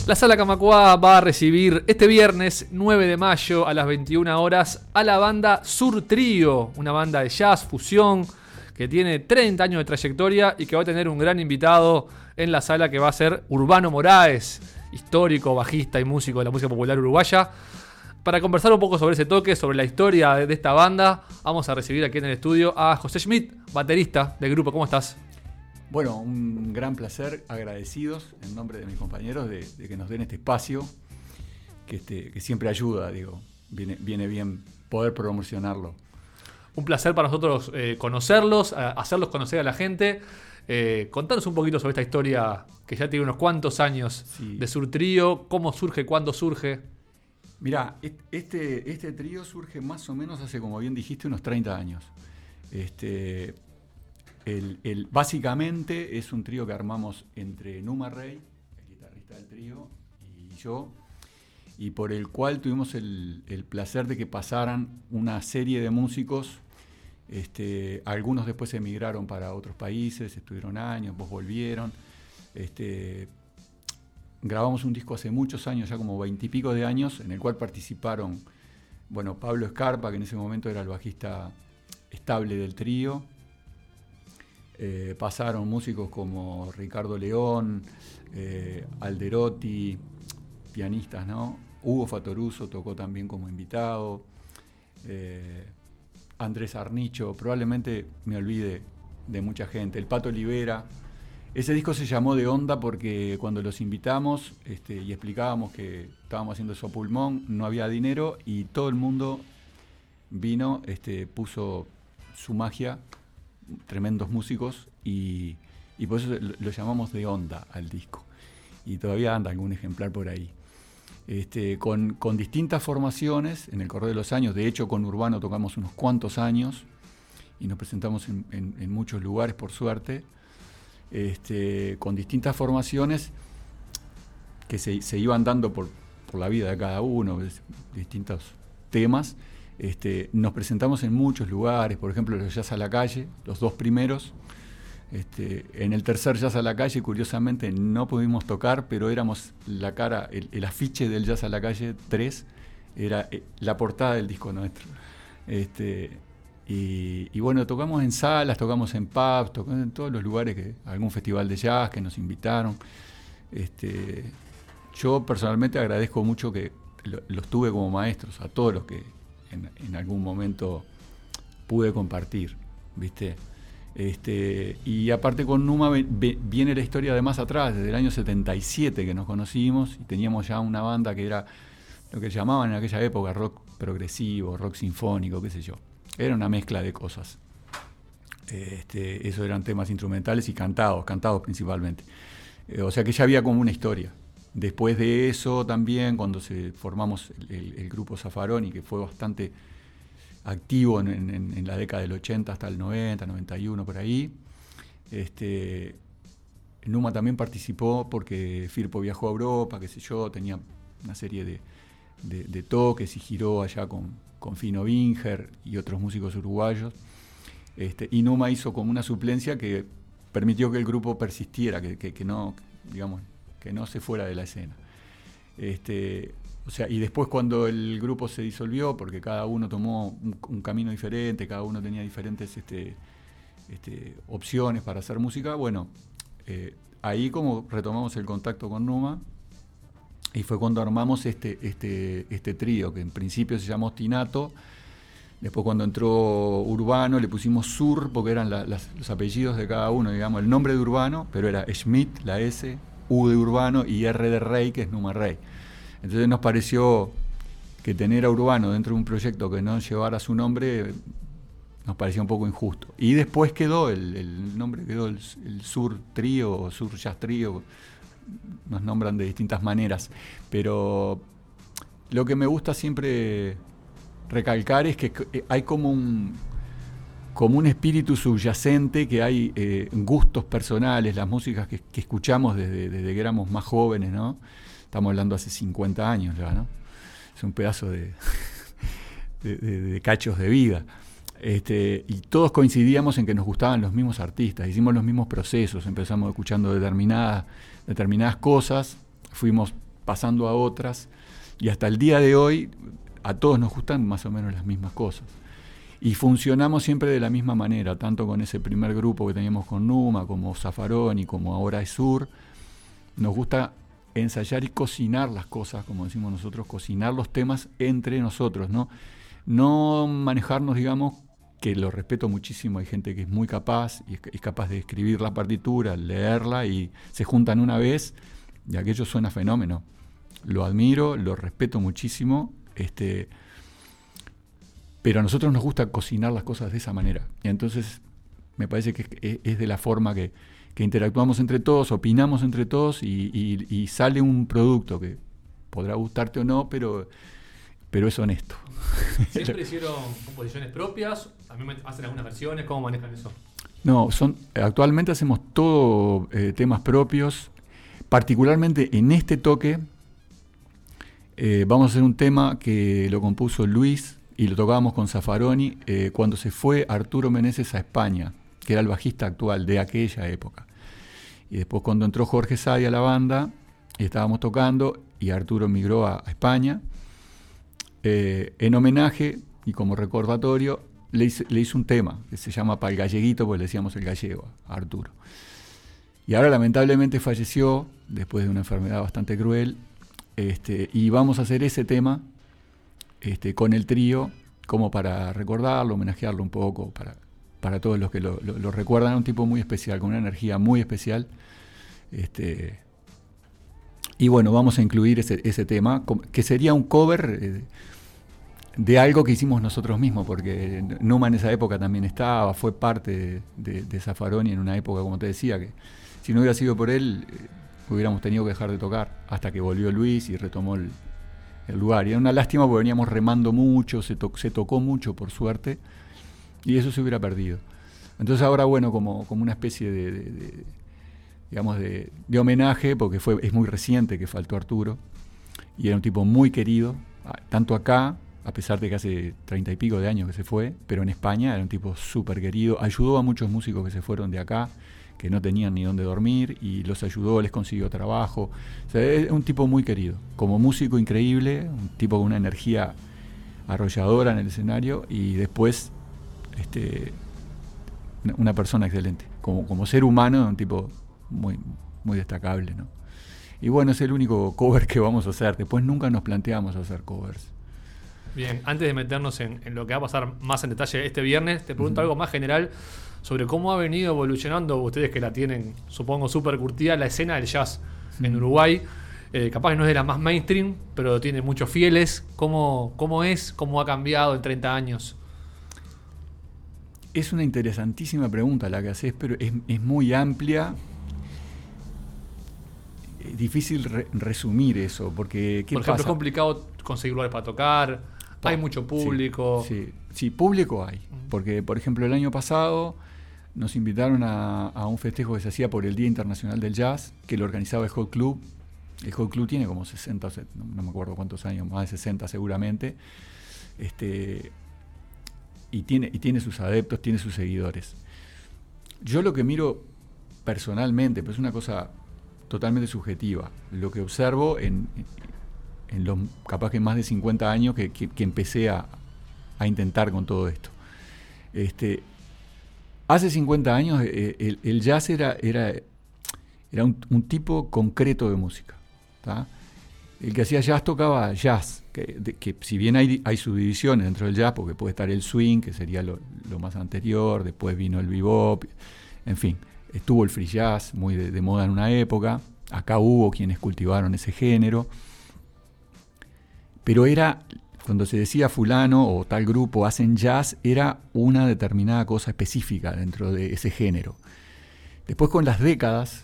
La Sala Camacuá va a recibir este viernes 9 de mayo a las 21 horas a la banda Sur Trío, una banda de jazz, fusión, que tiene 30 años de trayectoria y que va a tener un gran invitado en la sala, que va a ser Urbano Moraes, histórico bajista y músico de la música popular uruguaya. Para conversar un poco sobre ese toque, sobre la historia de esta banda, vamos a recibir aquí en el estudio a José Schmidt, baterista del grupo. ¿Cómo estás? Bueno, un gran placer, agradecidos en nombre de mis compañeros de que nos den este espacio, que siempre ayuda, viene bien poder promocionarlo. Un placer para nosotros conocerlos, hacerlos conocer a la gente. Contanos un poquito sobre esta historia que ya tiene unos cuantos años, sí, de Sur Trío. ¿Cómo surge? ¿Cuándo surge? Mirá, este trío surge más o menos hace, como bien dijiste, unos 30 años. Básicamente es un trío que armamos entre Numa Rey, el guitarrista del trío, y yo, y por el cual tuvimos el placer de que pasaran una serie de músicos. Algunos después emigraron para otros países, estuvieron años, después volvieron. Grabamos un disco hace muchos años, ya como 20 y pico de años, en el cual participaron, Pablo Escarpa, que en ese momento era el bajista estable del trío. Pasaron músicos como Ricardo León, Alderotti, pianistas, ¿no? Hugo Fatoruso tocó también como invitado. Andrés Arnicho, probablemente me olvide de mucha gente. El Pato Olivera. Ese disco se llamó De Onda porque cuando los invitamos y explicábamos que estábamos haciendo eso a pulmón, no había dinero y todo el mundo vino, puso su magia, tremendos músicos, y por eso lo llamamos De Onda al disco. Y todavía anda algún ejemplar por ahí. Con distintas formaciones en el correr de los años. De hecho, con Urbano tocamos unos cuantos años y nos presentamos en muchos lugares, por suerte. Con distintas formaciones que se iban dando por la vida de cada uno, distintos temas. Nos presentamos en muchos lugares, por ejemplo, los Jazz a la Calle, los dos primeros. En el tercer Jazz a la Calle, curiosamente, no pudimos tocar, pero éramos la cara, el afiche del Jazz a la Calle 3 era la portada del disco nuestro. Y bueno, tocamos en salas, tocamos en pubs, tocamos en todos los lugares, algún festival de jazz que nos invitaron. Yo personalmente agradezco mucho que los tuve como maestros, a todos los que en algún momento pude compartir, ¿viste? Y aparte con Numa viene la historia de más atrás, desde el año 77 que nos conocimos y teníamos ya una banda que era lo que llamaban en aquella época rock progresivo, rock sinfónico, qué sé yo. Era una mezcla de cosas. Eso eran temas instrumentales y cantados principalmente. O sea que ya había como una historia. Después de eso también, cuando formamos el grupo Zaffaroni, que fue bastante activo en la década del 80 hasta el 90, 91, por ahí. Numa también participó porque Firpo viajó a Europa, qué sé yo, tenía una serie de toques y giró allá con Fino Binger y otros músicos uruguayos. Y Numa hizo como una suplencia que permitió que el grupo persistiera, que no, digamos, que no se fuera de la escena. O sea, y después cuando el grupo se disolvió, porque cada uno tomó un camino diferente, cada uno tenía diferentes opciones para hacer música, bueno, ahí como retomamos el contacto con Numa, y fue cuando armamos este trío, que en principio se llamó Ostinato. Después cuando entró Urbano le pusimos Sur, porque eran los apellidos de cada uno, digamos, el nombre de Urbano, pero era Schmidt, la S, U de Urbano, y R de Rey, que es Numa Rey. Entonces nos pareció que tener a Urbano dentro de un proyecto que no llevara su nombre nos parecía un poco injusto. Y después quedó, el nombre quedó el Sur Trío o Sur Jazz Trío, nos nombran de distintas maneras. Pero lo que me gusta siempre recalcar es que hay como un espíritu subyacente, que hay gustos personales, las músicas que escuchamos desde que éramos más jóvenes, ¿no? Estamos hablando hace 50 años ya, ¿no? Es un pedazo de cachos de vida. Y todos coincidíamos en que nos gustaban los mismos artistas, hicimos los mismos procesos, empezamos escuchando determinadas cosas, fuimos pasando a otras, y hasta el día de hoy a todos nos gustan más o menos las mismas cosas. Y funcionamos siempre de la misma manera, tanto con ese primer grupo que teníamos con Numa, como Zaffaroni, como ahora Sur. Nos gusta ensayar y cocinar las cosas, como decimos nosotros, cocinar los temas entre nosotros, ¿no? No manejarnos, digamos, que lo respeto muchísimo, hay gente que es muy capaz, y es capaz de escribir la partitura, leerla, y se juntan una vez, y aquello suena fenómeno. Lo admiro, lo respeto muchísimo, pero a nosotros nos gusta cocinar las cosas de esa manera. Y entonces me parece que es de la forma que interactuamos entre todos, opinamos entre todos y sale un producto que podrá gustarte o no, pero es honesto. ¿Siempre hicieron composiciones propias? ¿También hacen algunas versiones? ¿Cómo manejan eso? No, actualmente hacemos todo temas propios. Particularmente en este toque vamos a hacer un tema que lo compuso Luis, y lo tocábamos con Zaffaroni cuando se fue Arturo Meneses a España, que era el bajista actual de aquella época. Y después cuando entró Jorge Sadi a la banda, estábamos tocando y Arturo migró a España. En homenaje y como recordatorio le hice un tema que se llama Pa'l Galleguito, porque le decíamos el gallego a Arturo. Y ahora lamentablemente falleció después de una enfermedad bastante cruel, y vamos a hacer ese tema con el trío, como para recordarlo, homenajearlo un poco, para todos los que lo recuerdan. Un tipo muy especial, con una energía muy especial. Y bueno, vamos a incluir ese tema, que sería un cover de algo que hicimos nosotros mismos, porque Numa en esa época también estaba, fue parte de Zaffaroni en una época, como te decía, que si no hubiera sido por él, hubiéramos tenido que dejar de tocar, hasta que volvió Luis y retomó el lugar. Y era una lástima porque veníamos remando mucho, se tocó mucho por suerte, y eso se hubiera perdido. Entonces ahora, bueno, como una especie digamos de homenaje, porque es muy reciente que faltó Arturo, y era un tipo muy querido, tanto acá, a pesar de que hace 30 y pico de años que se fue, pero en España era un tipo súper querido, ayudó a muchos músicos que se fueron de acá, que no tenían ni dónde dormir, y los ayudó, les consiguió trabajo. O sea, es un tipo muy querido, como músico increíble, un tipo con una energía arrolladora en el escenario, y después una persona excelente. Como ser humano, un tipo muy, muy destacable, ¿no? Y bueno, es el único cover que vamos a hacer. Después nunca nos planteamos hacer covers. Bien, antes de meternos en lo que va a pasar más en detalle este viernes, te pregunto algo más general sobre cómo ha venido evolucionando, ustedes que la tienen, supongo, súper curtida, la escena del jazz en Uruguay. Capaz que no es de la más mainstream, pero tiene muchos fieles. ¿Cómo ha cambiado en 30 años? Es una interesantísima pregunta la que haces, pero es muy amplia. Es difícil resumir eso, porque por ejemplo, es complicado conseguir lugares para tocar. Hay mucho público. Sí, público hay. Porque, por ejemplo, el año pasado nos invitaron a un festejo que se hacía por el Día Internacional del Jazz, que lo organizaba el Hot Club. El Hot Club tiene como 60, no me acuerdo cuántos años, más de 60 seguramente. Y tiene sus adeptos, tiene sus seguidores. Yo lo que miro personalmente, pues es una cosa totalmente subjetiva, lo que observo en los capaz que más de 50 años que empecé a intentar con todo esto. Hace 50 años el jazz era un tipo concreto de música, ¿tá? El que hacía jazz tocaba jazz, que si bien hay subdivisiones dentro del jazz, porque puede estar el swing, que sería lo más anterior, después vino el bebop, en fin, estuvo el free jazz muy de moda en una época, acá hubo quienes cultivaron ese género, pero cuando se decía fulano o tal grupo hacen jazz, era una determinada cosa específica dentro de ese género. Después, con las décadas,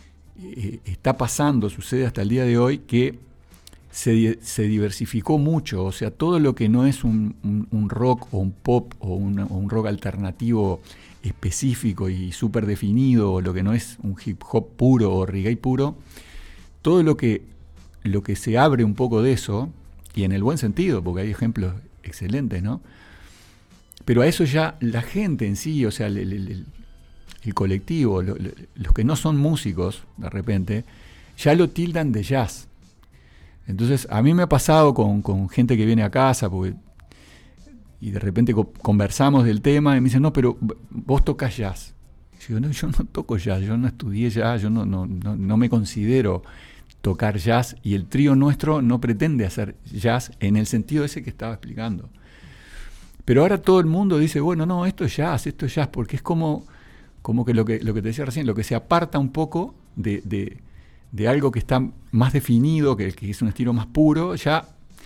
sucede hasta el día de hoy que se diversificó mucho. O sea, todo lo que no es un rock o un pop o un rock alternativo específico y súper definido, o lo que no es un hip hop puro o reggae puro, todo lo que se abre un poco de eso, y en el buen sentido, porque hay ejemplos excelentes, ¿no? Pero a eso ya la gente en sí, o sea, el colectivo, los que no son músicos, de repente, ya lo tildan de jazz. Entonces, a mí me ha pasado con gente que viene a casa, y de repente conversamos del tema y me dicen, no, pero vos tocas jazz. Y yo, no, yo no toco jazz, yo no estudié jazz, yo no me considero tocar jazz, y el trío nuestro no pretende hacer jazz en el sentido ese que estaba explicando. Pero ahora todo el mundo dice, bueno, no, esto es jazz, porque es como que lo que te decía recién, lo que se aparta un poco de algo que está más definido, que es un estilo más puro, ya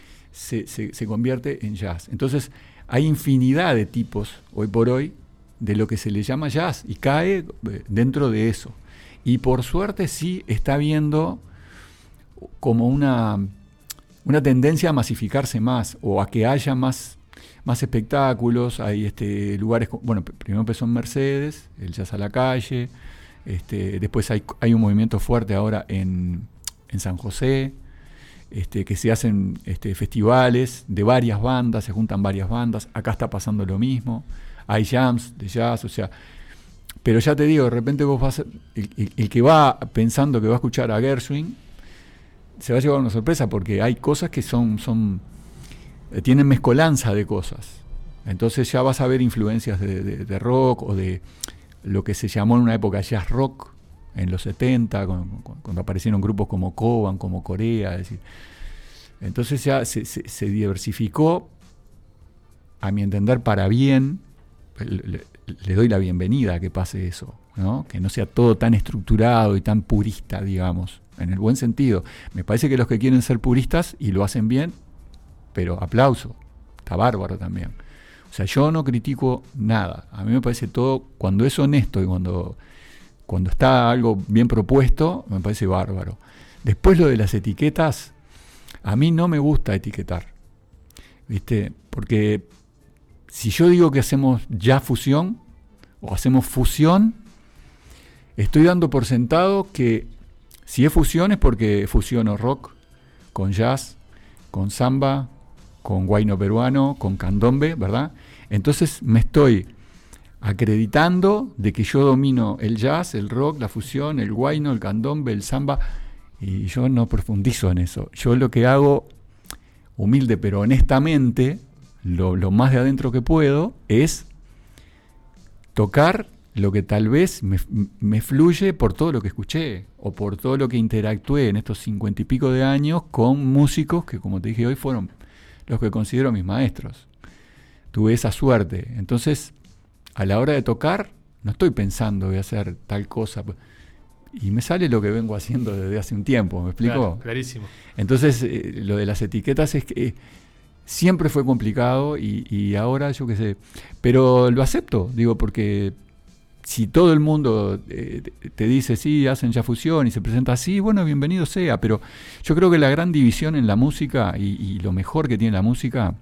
se convierte en jazz. Entonces, hay infinidad de tipos, hoy por hoy, de lo que se le llama jazz, y cae dentro de eso. Y por suerte sí está habiendo como una tendencia a masificarse más, o a que haya más espectáculos. Hay lugares, bueno, primero empezó en Mercedes, el Jazz a la Calle, después hay un movimiento fuerte ahora en San José, que se hacen festivales de varias bandas, se juntan varias bandas. Acá está pasando lo mismo, hay jams de jazz, o sea, pero ya te digo, de repente vos vas, el que va pensando que va a escuchar a Gershwin se va a llevar una sorpresa, porque hay cosas que tienen mezcolanza de cosas. Entonces ya vas a ver influencias de rock, o de lo que se llamó en una época jazz rock, en los 70, cuando aparecieron grupos como Coban, como Corea. Es decir, entonces ya se diversificó, a mi entender, para bien. Le doy la bienvenida a que pase eso, ¿no? Que no sea todo tan estructurado y tan purista, digamos, en el buen sentido. Me parece que los que quieren ser puristas y lo hacen bien, pero aplauso, está bárbaro también. O sea, yo no critico nada. A mí me parece todo, cuando es honesto y cuando está algo bien propuesto, me parece bárbaro. Después, lo de las etiquetas, a mí no me gusta etiquetar, ¿viste? Porque si yo digo que hacemos jazz fusión o hacemos fusión, estoy dando por sentado que si es fusión es porque fusiono rock con jazz, con samba, con guayno peruano, con candombe, ¿verdad? Entonces me estoy acreditando de que yo domino el jazz, el rock, la fusión, el guayno, el candombe, el samba, y yo no profundizo en eso. Yo lo que hago, humilde pero honestamente, lo más de adentro que puedo, es tocar lo que tal vez me fluye por todo lo que escuché, o por todo lo que interactué en estos 50 y pico de años con músicos que, como te dije hoy, fueron los que considero mis maestros. Tuve esa suerte. Entonces, a la hora de tocar, no estoy pensando voy a hacer tal cosa, y me sale lo que vengo haciendo desde hace un tiempo, ¿me explico? Claro, clarísimo. Entonces, lo de las etiquetas es que siempre fue complicado, y ahora yo qué sé, pero lo acepto, digo, porque si todo el mundo te dice sí, hacen ya fusión y se presenta así, bueno, bienvenido sea. Pero yo creo que la gran división en la música, y lo mejor que tiene la música,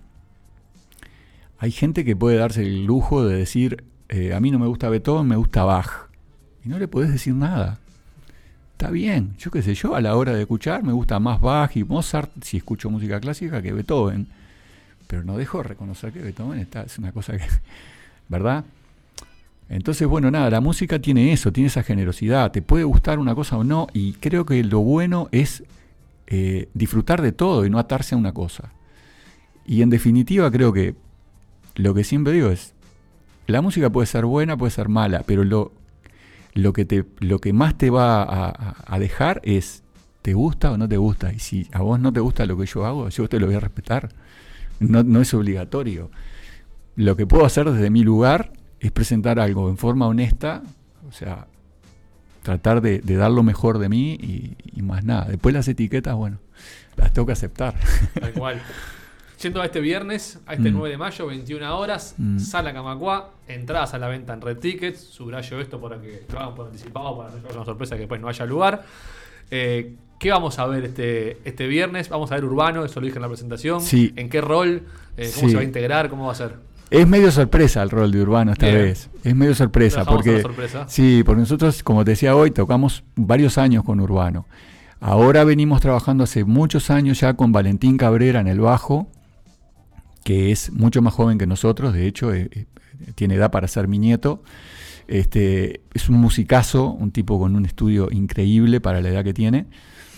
hay gente que puede darse el lujo de decir, a mí no me gusta Beethoven, me gusta Bach, y no le podés decir nada. Está bien, yo qué sé, yo a la hora de escuchar me gusta más Bach y Mozart si escucho música clásica que Beethoven, pero no dejo de reconocer que Beethoven es una cosa que, ¿verdad? Entonces, bueno, nada, la música tiene eso, tiene esa generosidad, te puede gustar una cosa o no, y creo que lo bueno es disfrutar de todo y no atarse a una cosa. Y en definitiva creo que lo que siempre digo es, la música puede ser buena, puede ser mala, pero lo que más te va a dejar es, ¿te gusta o no te gusta? Y si a vos no te gusta lo que yo hago, yo te lo voy a respetar. No es obligatorio. Lo que puedo hacer desde mi lugar es presentar algo en forma honesta, o sea, tratar de dar lo mejor de mí, y más nada. Después las etiquetas, bueno, las tengo que aceptar. Tal cual. Yendo a este viernes, a este 9 de mayo, 21 horas, Sala Camacuá, entradas a la venta en Red Tickets. Subrayo esto para que lo hagan por anticipado, para no llevar una sorpresa que después no haya lugar. ¿Qué vamos a ver este viernes? Vamos a ver Urbano, eso lo dije en la presentación. Sí. ¿En qué rol? ¿Cómo se va a integrar? ¿Cómo va a ser? Es medio sorpresa el rol de Urbano esta vez. Es medio sorpresa. Porque sí, porque nosotros, como te decía hoy, tocamos varios años con Urbano. Ahora venimos trabajando hace muchos años ya con Valentín Cabrera en el bajo, que es mucho más joven que nosotros, de hecho, tiene edad para ser mi nieto. Es un musicazo, un tipo con un estudio increíble para la edad que tiene.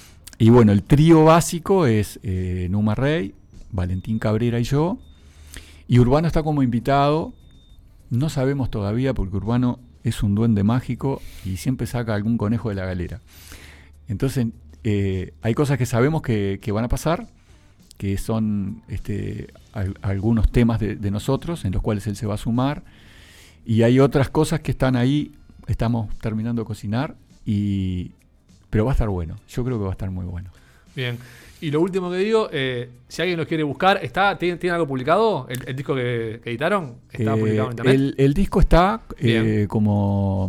Y bueno, el trío básico es Numa Rey, Valentín Cabrera y yo. Y Urbano está como invitado. No sabemos todavía porque Urbano es un duende mágico y siempre saca algún conejo de la galera. Entonces, hay cosas que sabemos que van a pasar, que son algunos temas de nosotros, en los cuales él se va a sumar. Y hay otras cosas que están ahí, estamos terminando de cocinar, pero va a estar bueno. Yo creo que va a estar muy bueno. Bien. Y lo último que digo, si alguien lo quiere buscar, ¿tiene algo publicado? ¿El disco que editaron? ¿Está publicado en internet? El disco está como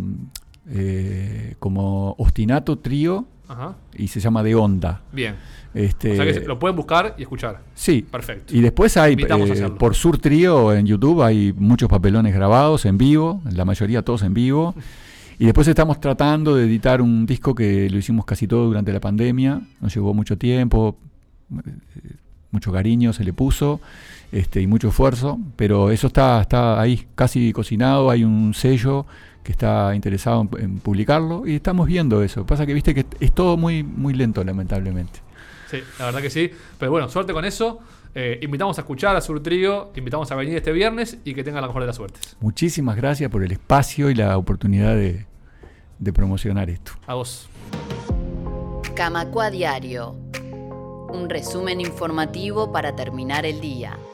Ostinato Trío. Ajá. Y se llama De Onda. Bien. O sea que lo pueden buscar y escuchar. Sí. Perfecto. Y después hay, por Sur Trío en YouTube, hay muchos papelones grabados en vivo, la mayoría todos en vivo. Y después estamos tratando de editar un disco que lo hicimos casi todo durante la pandemia. Nos llevó mucho tiempo, mucho cariño se le puso, y mucho esfuerzo. Pero eso está ahí, casi cocinado. Hay un sello que está interesado en publicarlo y estamos viendo eso. Pasa que viste que es todo muy, muy lento, lamentablemente. Sí, la verdad que sí. Pero bueno, suerte con eso. Invitamos a escuchar a Sur Trío, invitamos a venir este viernes y que tengan la mejor de las suertes. Muchísimas gracias por el espacio y la oportunidad de promocionar esto. A vos. Camacua Diario. Un resumen informativo para terminar el día.